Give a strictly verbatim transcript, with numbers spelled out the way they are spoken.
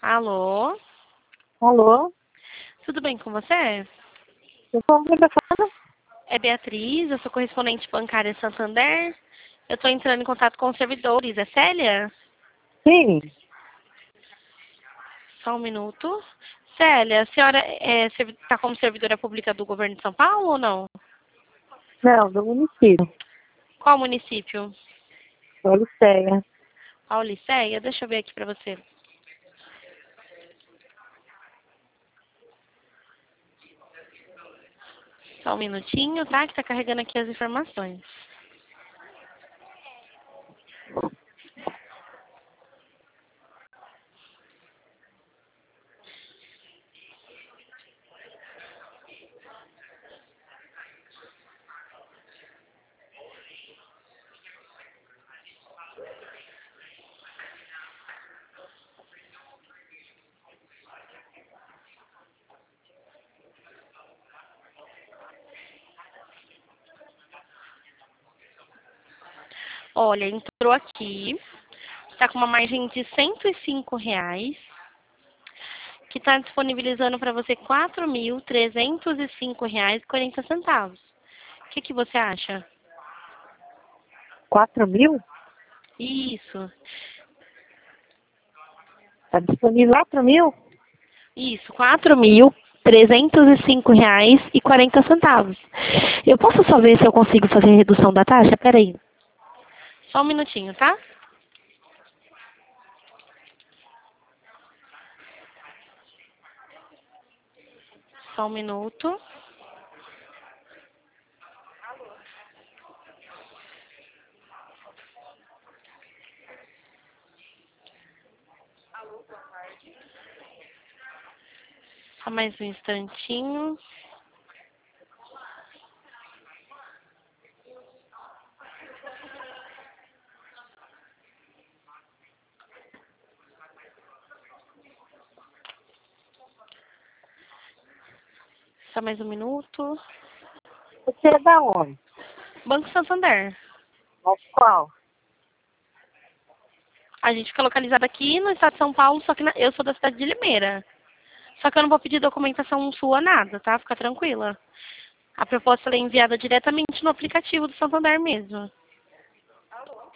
Alô? Alô? Tudo bem com você? Eu sou a telefone? É Beatriz, eu sou correspondente bancária Santander. Eu estou entrando em contato com os servidores. É Célia? Sim. Só um minuto. Célia, a senhora está como servidora pública do governo de São Paulo ou não? Não, do município. Qual município? Pauliceia. Pauliceia? Deixa eu ver aqui para você. Só um minutinho, tá? Que está carregando aqui as informações. Olha, entrou aqui. Está com uma margem de cento e cinco reais. Que está disponibilizando para você quatro mil trezentos e cinco reais e quarenta centavos. O que, que você acha? Quatro mil? Isso, Está disponível quatro mil? isso, quatro mil trezentos e cinco reais e quarenta centavos. Eu posso só ver se eu consigo fazer a redução da taxa? Peraí. Só um minutinho, tá? Só um minuto. Só mais um instantinho. Só mais um minuto. Você é da onde? Banco Santander. Mas qual? A gente fica localizado aqui no estado de São Paulo, só que na- eu sou da cidade de Limeira. Só que eu não vou pedir documentação sua, nada, tá? Fica tranquila. A proposta ela é enviada diretamente no aplicativo do Santander mesmo.